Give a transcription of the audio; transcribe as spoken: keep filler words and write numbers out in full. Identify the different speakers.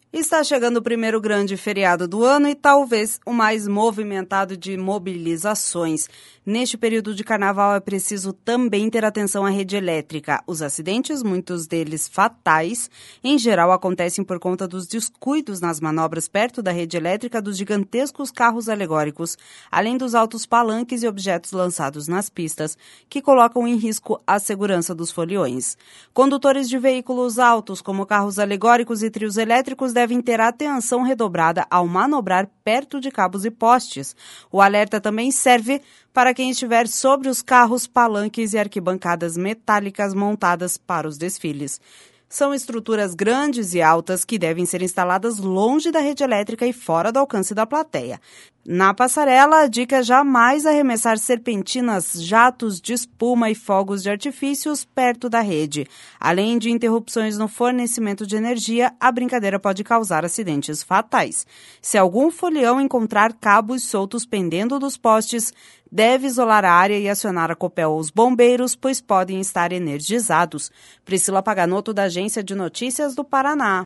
Speaker 1: Está chegando o primeiro grande feriado do ano e talvez o mais movimentado de mobilizações. Neste período de carnaval é preciso também ter atenção à rede elétrica. Os acidentes, muitos deles fatais, em geral acontecem por conta dos descuidos nas manobras perto da rede elétrica dos gigantescos carros alegóricos, além dos altos palanques e objetos lançados nas pistas, que colocam em risco a segurança dos foliões. Condutores de veículos altos, como carros alegóricos e trios elétricos, devem ter atenção redobrada ao manobrar perto de cabos e postes. O alerta também serve para quem estiver sobre os carros, palanques e arquibancadas metálicas montadas para os desfiles. São estruturas grandes e altas que devem ser instaladas longe da rede elétrica e fora do alcance da plateia. Na passarela, a dica é jamais arremessar serpentinas, jatos de espuma e fogos de artifícios perto da rede. Além de interrupções no fornecimento de energia, a brincadeira pode causar acidentes fatais. Se algum folião encontrar cabos soltos pendendo dos postes, deve isolar a área e acionar a Copel ou os bombeiros, pois podem estar energizados. Priscila Paganoto, da Agência de Notícias do Paraná.